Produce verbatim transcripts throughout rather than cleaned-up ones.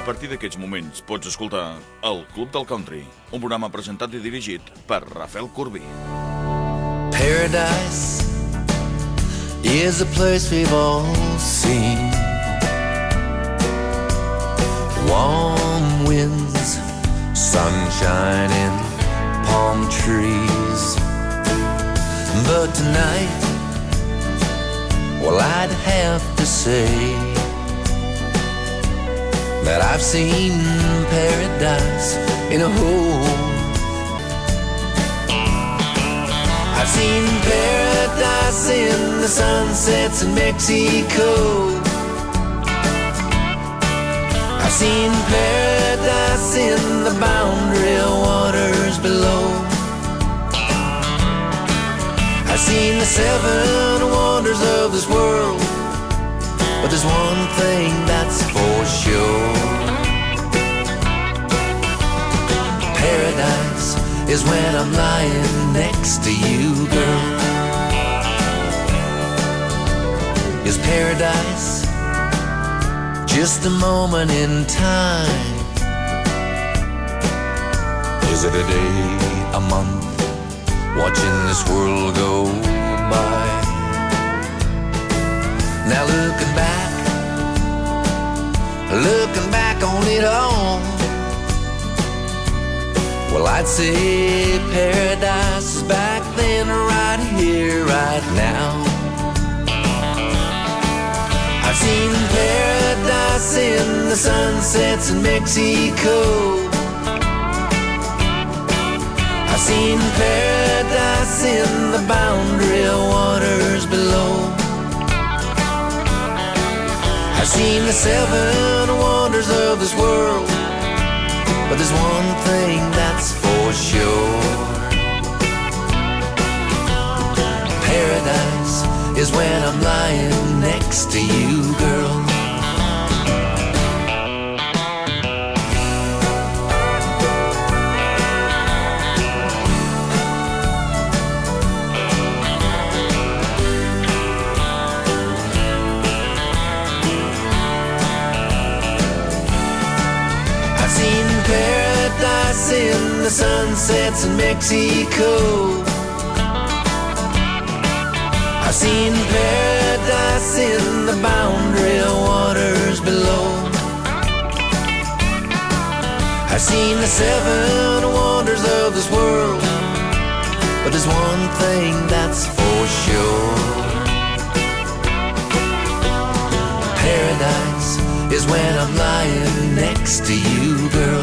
partir d'aquests moments pots escoltar El Club del Country, un programa presentat i dirigit per Rafael Corbí. Paradise is a place we've all seen. Warm winds, sunshine and palm trees. But tonight, well, I'd have to say that I've seen paradise in a hole. I've seen paradise in the sunsets in Mexico. I've seen paradise in the boundary waters below. I've seen the seven wonders of this world, but there's one thing that's for sure. Paradise is when I'm lying next to you, girl. Is paradise just a moment in time? Is it a day, a month, watching this world go by? Now looking back, looking back on it all, well, I'd say paradise is back then, right here, right now. I've seen paradise in the sunsets in Mexico. I've seen paradise in the boundary waters below. I've seen the seven wonders of this world, but there's one thing that's for sure. Paradise is when I'm lying next to you, girl. Paradise in the sunsets in Mexico. I've seen paradise in the boundary waters below. I've seen the seven wonders of this world, but there's one thing that's for sure. Paradise is when I'm lying next to you, girl.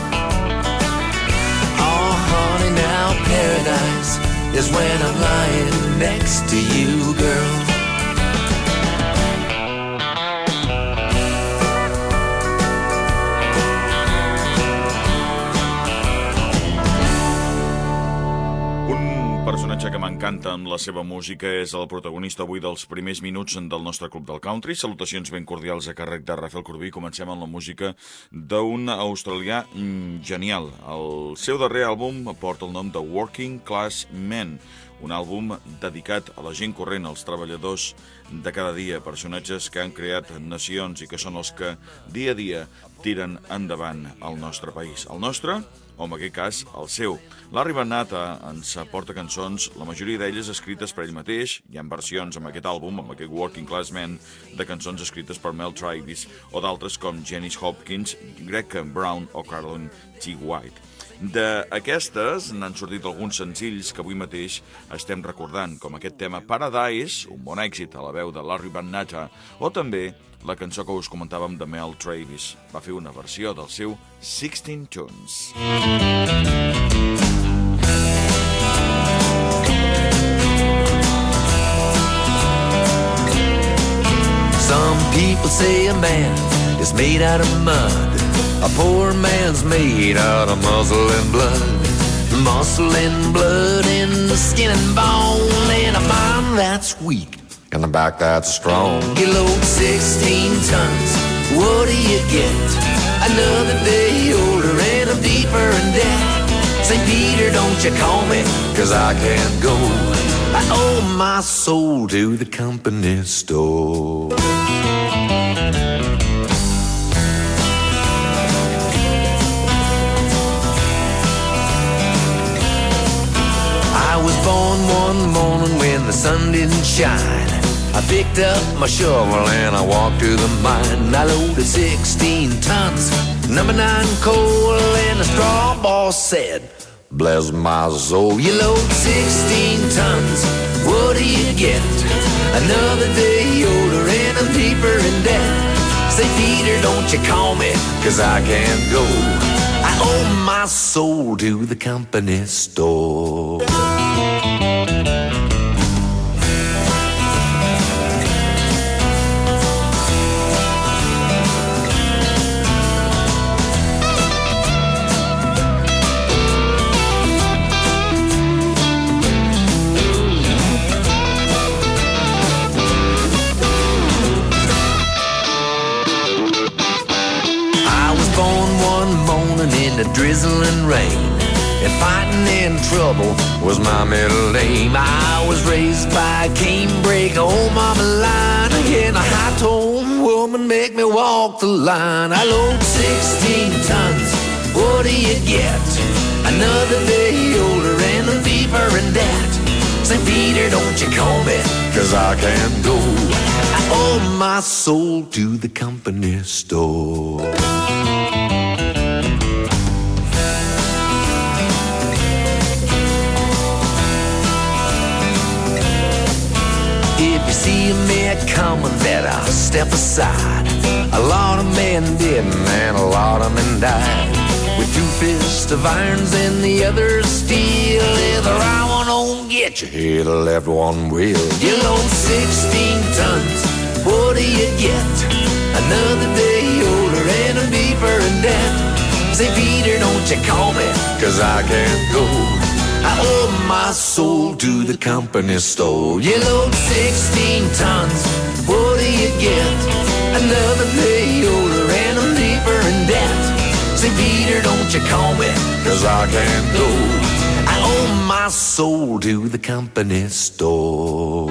Now paradise is when I'm lying next to you, girl. Un personatge que m'encanta amb la seva música és el protagonista avui dels primers minuts del nostre Club del Country. Salutacions ben cordials a càrrec de Rafael Corbí. Comencem amb la música d'un australià genial. El seu darrer àlbum porta el nom de Working Class Men, un àlbum dedicat a la gent corrent, als treballadors de cada dia, personatges que han creat nacions i que són els que dia a dia tiren endavant el nostre país. El nostre, o en aquest cas, el seu. Larry Van Natta ens aporta cançons, la majoria d'elles escrites per ell mateix. Hi ha versions amb aquest àlbum, amb aquest Working Class Men, de cançons escrites per Mel Travis o d'altres com Janis Hopkins, Greg Brown o Caroline T. White. D'aquestes n'han sortit alguns senzills que avui mateix estem recordant, com aquest tema Paradise, un bon èxit a la veu de Larry Van Natta, o també la cançó que us comentàvem de Mel Travis. Va fer una versió del seu sixteen Tunes. Some people say a man is made out of mud. A poor man's made out of muscle and blood. Muscle and blood in the skin and bone, and a mind that's weak and a back that's strong. You load sixteen tons, what do you get? Another day older and I'm deeper in debt. Saint Peter, don't you call me, cause I can't go. I owe my soul to the company store. didn't shine. I picked up my shovel and I walked to the mine. I loaded sixteen tons, number nine coal, and the straw boss said, bless my soul. You load sixteen tons, what do you get? Another day older and I'm deeper in debt. Say, Peter, don't you call me, cause I can't go. I owe my soul to the company store. In the drizzling rain, and fighting in trouble was my middle name. I was raised by a canebrake, old mama line. Again, a high-tone woman make me walk the line. I load sixteen tons, what do you get? Another day older and I'm deeper in debt. Say, Peter, don't you call me, cause I can't go. I owe my soul to the company store. If you see me coming, better step aside. A lot of men didn't, and a lot of men died. With two fists of irons and the other steel. If the right one don't get you, hit the left one will. You load sixteen tons, what do you get? Another day older and I'm deeper in debt. Say, Peter, don't you call me, cause I can't go. I owe my soul to the company store. You load sixteen tons, what do you get? Another day older and I'm deeper in debt. Say, Peter, don't you call me, cause I can't go. I owe my soul to the company store.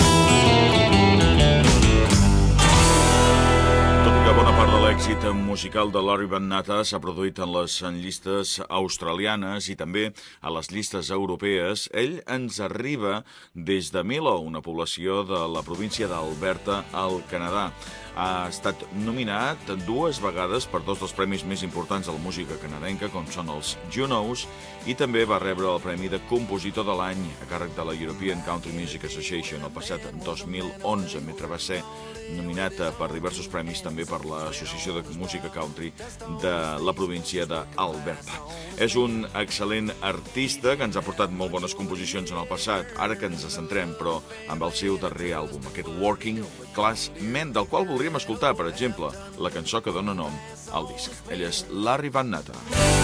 L'èxit musical de Larry Van Natta s'ha produït en les llistes australianes i també a les llistes europees. Ell ens arriba des de Milo, una població de la província d'Alberta, al Canadà. Ha estat nominat dues vegades per dos dels premis més importants de la música canadenca, com són els Junos, i també va rebre el Premi de Compositor de l'Any a càrrec de la European Country Music Association el passat dos mil onze, mentre va ser nominat per diversos premis també per l'Associació de Música Country de la província d'Alberta. És un excel·lent artista que ens ha portat molt bones composicions en el passat, ara que ens centrem, però amb el seu darrer àlbum, aquest Working Class Men, del qual voldríem escoltar, per exemple, la cançó que dona nom al disc. Ell és Larry Van Natta.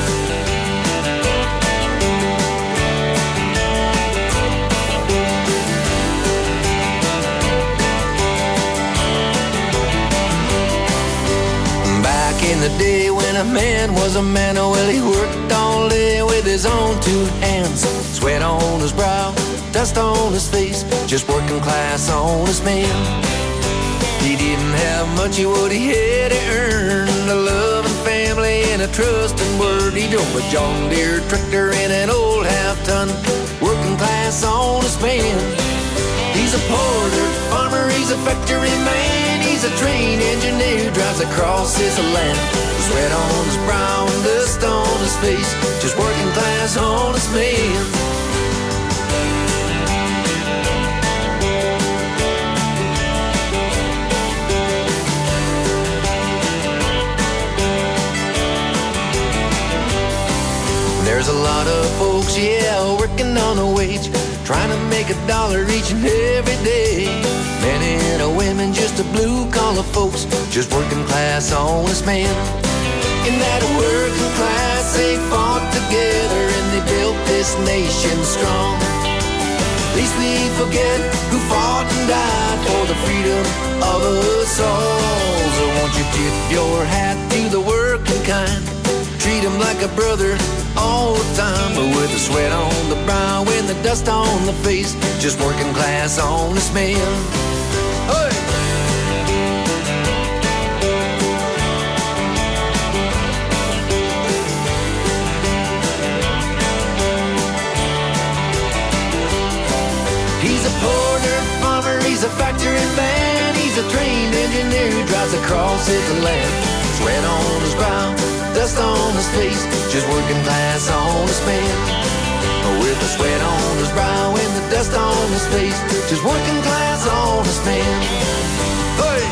In the day when a man was a man, oh well, he worked all day with his own two hands. Sweat on his brow, dust on his face, just working class honest man. He didn't have much of what he had to earn, a loving family and a trusting word. He drove a John Deere tractor and an old half-ton, working class honest man. He's a poor dirt farmer, he's a factory man, he's a train engineer who drives across his land. Sweat on his brow and dust on his face, just working class honest man. There's a lot of folks, yeah, working on a wage, trying to make a dollar each and every day. Men and women, just a blue-collar folks, just working class honest man. In that working class, they fought together and they built this nation strong. Least we forget who fought and died for the freedom of us all. So won't you tip your hat to the working kind, treat them like a brother all the time, but with the sweat on the brow and the dust on the face, just working class honest man. Hey! He's a poor dirt farmer, engineer who drives across at the land. Sweat on his brow, dust on his face, just working class honest man. With the sweat on his brow and the dust on his face, just working class honest man. Hey!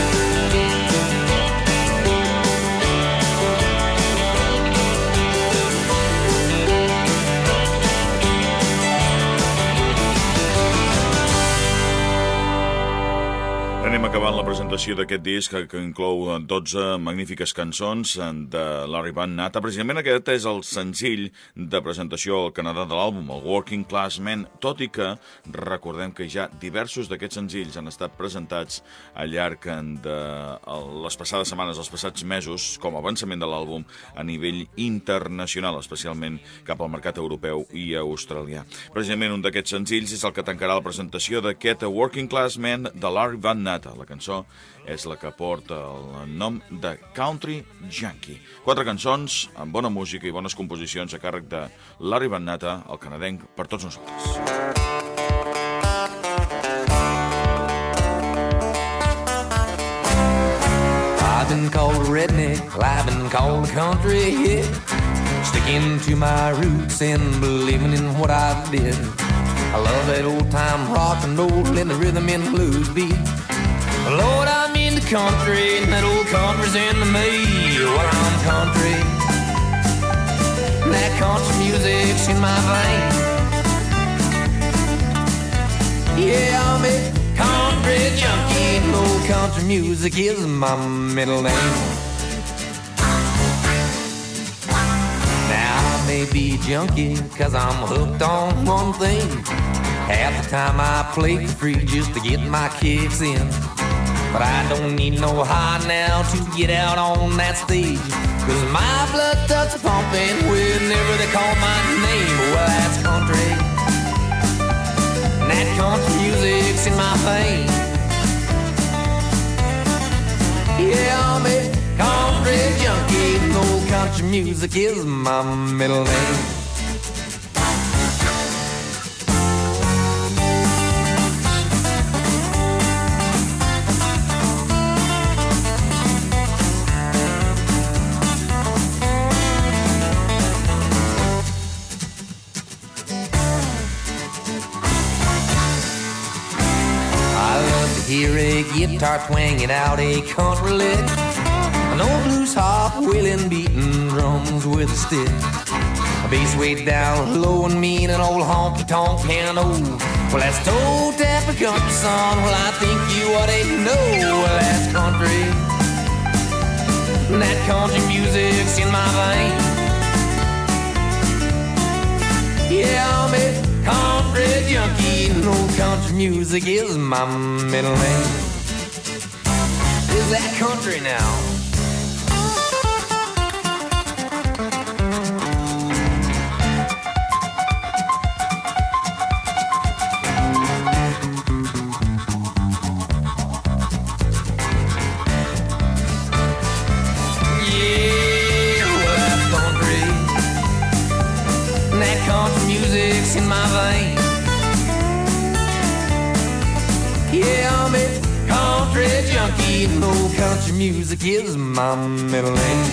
Anem acabant la presentació d'aquest disc que inclou dotze magnífiques cançons de Larry Van Natta. Precisament aquest és el senzill de presentació al Canadà de l'àlbum, el Working Class Man, tot i que recordem que ja diversos d'aquests senzills han estat presentats al llarg de les passades setmanes, els passats mesos, com a avançament de l'àlbum a nivell internacional, especialment cap al mercat europeu i australià. Precisament un d'aquests senzills és el que tancarà la presentació d'aquest Working Class Man de Larry Van Natta. La cançó és la que porta el nom de Country Junkie. Quatre cançons amb bona música i bones composicions a càrrec de Larry Van Natta, el canadenc, per tots nosaltres. I've been called a redneck, I've been called a country hit, sticking to my roots and believing in what I did. I love that old time rock and roll and the rhythm and the blues beat. Lord, I'm in the country, and that old country's into me. Well, I'm country, and that country music's in my vein. Yeah, I'm a country junkie, and old country music is my middle name. Now, I may be a junkie, cause I'm hooked on one thing. Half the time I play for free just to get my kicks in. But I don't need no high now to get out on that stage, cause my blood starts pumping whenever they call my name. Well, that's country, and that country music's in my vein. Yeah, I'm a country junkie, and old country music is my middle name. Hear a guitar twanging out a country lick, an old blues harp wailing, beating drums with a stick, a bass way down low and mean, an old honky-tonk piano. Well, that's toe tap a country song. Well, I think you ought to know. Well, that's country, and that country music's in my vein. Yeah, I'm a country junkie, and old country music is my middle name. Is that country now? Yeah, well, that's country, and that country music's in my vein. Yeah, I'm a country junkie, and old country music is my middle name.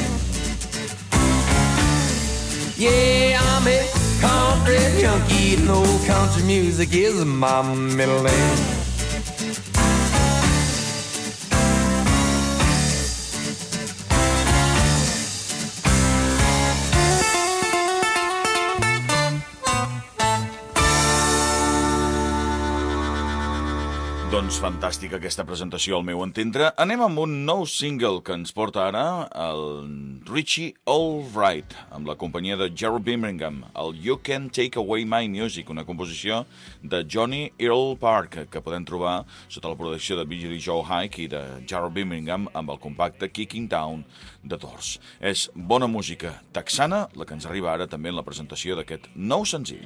Yeah, I'm a country junkie, and old country music is my middle name. Doncs fantàstica aquesta presentació, al meu entendre. Anem amb un nou single que ens porta ara el Richie Albright, amb la companyia de Gerald Birmingham, el You Can Take Away My Music, una composició de Johnny Earl Park, que podem trobar sota la producció de Billy Joe Hike i de Gerald Birmingham amb el compacte Kicking Down the Doors. És bona música texana, la que ens arriba ara també en la presentació d'aquest nou senzill.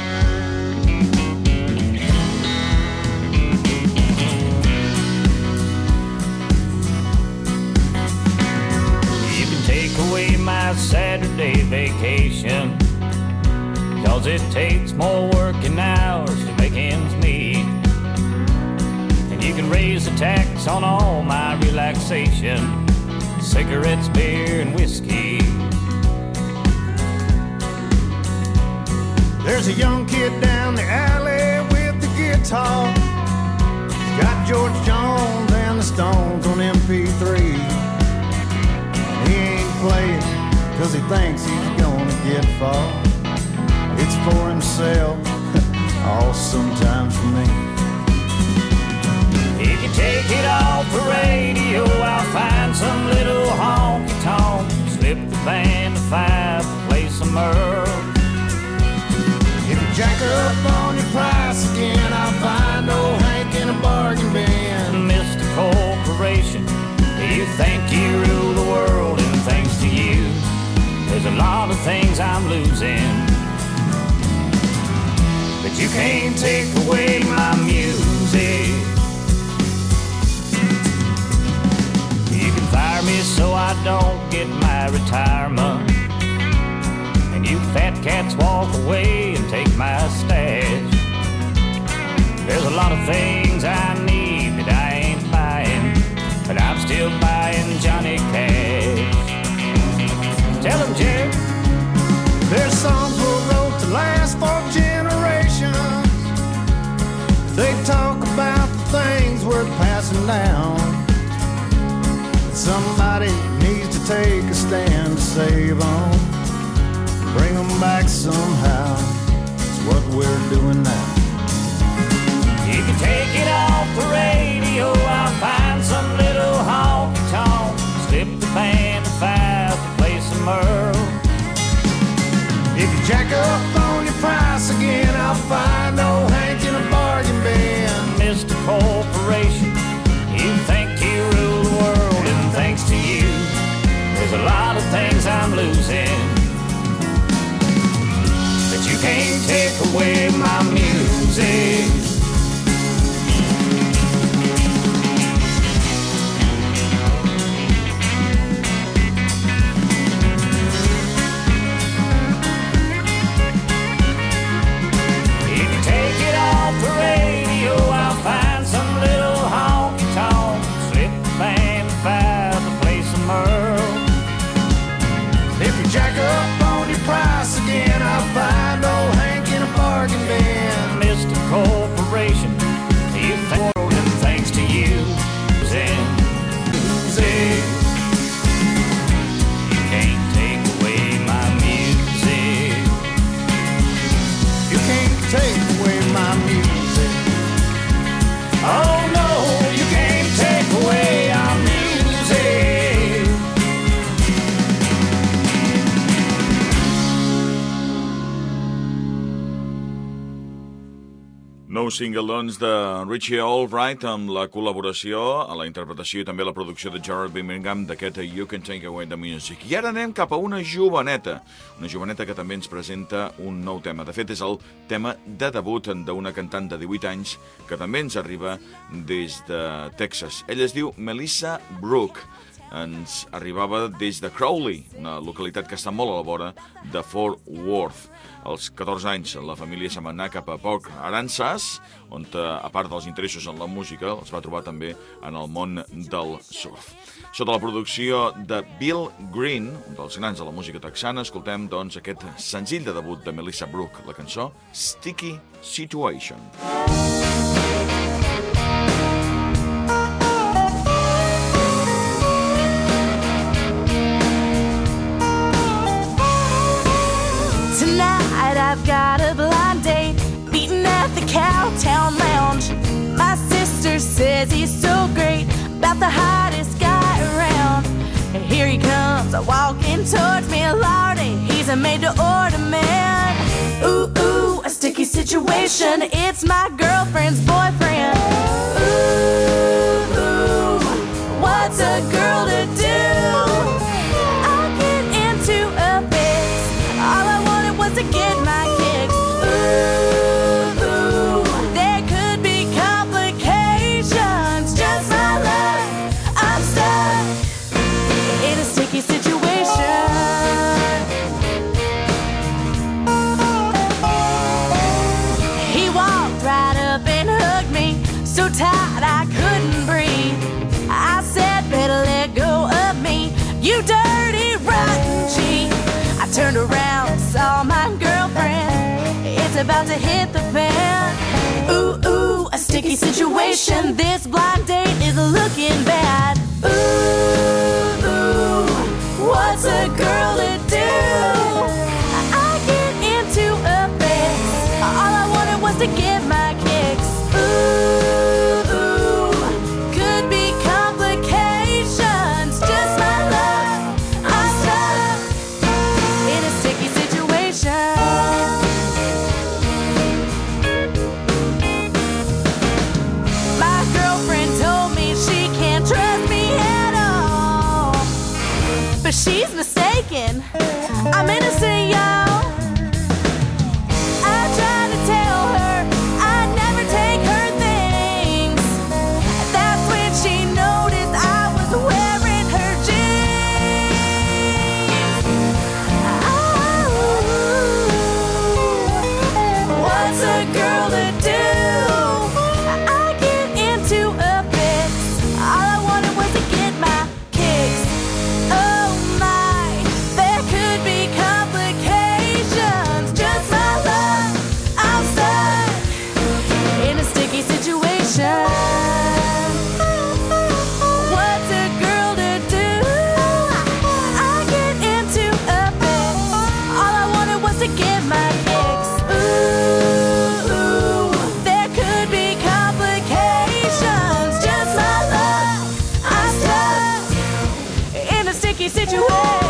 Away my Saturday vacation, 'cause it takes more working hours to make ends meet. And you can raise the tax on all my relaxation, cigarettes, beer, and whiskey. There's a young kid down the alley with the guitar. Got George Jones and the Stones on M P three. He ain't playing cause he thinks he's gonna get far. It's for himself, all sometimes for me. If you take it off the radio, I'll find some little honky-tonk, slip the band to five, play some Earl. If you jack up on your price again, I'll find old Hank in a bargain bin. Mister Corporation, you think you rule the world, and thanks to you, there's a lot of things I'm losing. But you can't take away my music. You can fire me so I don't get my retirement, and you fat cats walk away and take my stash. There's a lot of things I need that I ain't buying, but I'm still buying Johnny Cash. Tell him, Jerry. There's songs we wrote to last for generations. They talk about the things we're passing down. Somebody needs to take a stand to save them, bring them back somehow. It's what we're doing now. You can take it off the radio, I'll find some little honky-tonk, slip the band to five to play some Earl. If you jack up on your price again, I'll find old Hank in a bargain bin. Mister Corporation, you think you rule the world, and thanks to you, there's a lot of things I'm losing. But you can't take away my music. Jack up on your price again, I'll find old Hank in a bargain bin. Mister Corporation, you think the world, and thanks to you, Zen, Zen. You can't take away my music. You can't take away my music. Oh no, you can't take away our music. Nou single, doncs, de Richie Albright amb la col·laboració a la interpretació i també la producció de Gerard Birmingham d'aquest You Can Take Away the Music. I ara anem cap a una joveneta, una joveneta que també ens presenta un nou tema. De fet, és el tema de debut d'una cantant de divuit anys que també ens arriba des de Texas. Ella es diu Melissa Brooke. Ens arribava des de Crowley, una localitat que està molt a la vora de Fort Worth. Als catorze anys, la família se'n va anar cap a Port Aransas, on, a part dels interessos en la música, els va trobar també en el món del surf. Sota la producció de Bill Green, un dels grans de la música texana, escoltem doncs aquest senzill de debut de Melissa Brooke, la cançó Sticky Situation. I've got a blind date meeting at the Cowtown Lounge. My sister says he's so great, about the hottest guy around. And here he comes, walking towards me, Lordy, he's a made-to-order man. Ooh, ooh, a sticky situation, it's my girlfriend's boyfriend. Ooh, ooh, what's a girl to do? I get into a fix, all I wanted was to get my kicks. Ooh, ooh, there could be complications, just my luck, I'm stuck in a sticky situation. He walked right up and hugged me so tight I couldn't about to hit the fan. Ooh, ooh, a sticky situation. This blind date is looking bad. Ooh, ooh, what's a girl to do? I get into a fix. All I wanted was to get my kicks. Ooh, ooh, could be complications. Just my luck, I'm stuck in a sticky situation. My girlfriend told me she can't trust me at all, but she's mistaken. I'm innocent, y'all. I tried to tell her I'd never take her things. That's when she noticed I was wearing her jeans. Oh, what's a girl to do? I get into a fix. All I wanted was to get my kicks. Oh my, there could be complications. Just my luck, I'm stuck in a sticky situation. What's a girl to do? I get into a fix. All I wanted was to get my kicks. Ooh, ooh, there could be complications. Just my luck, I'm stuck in a sticky situation.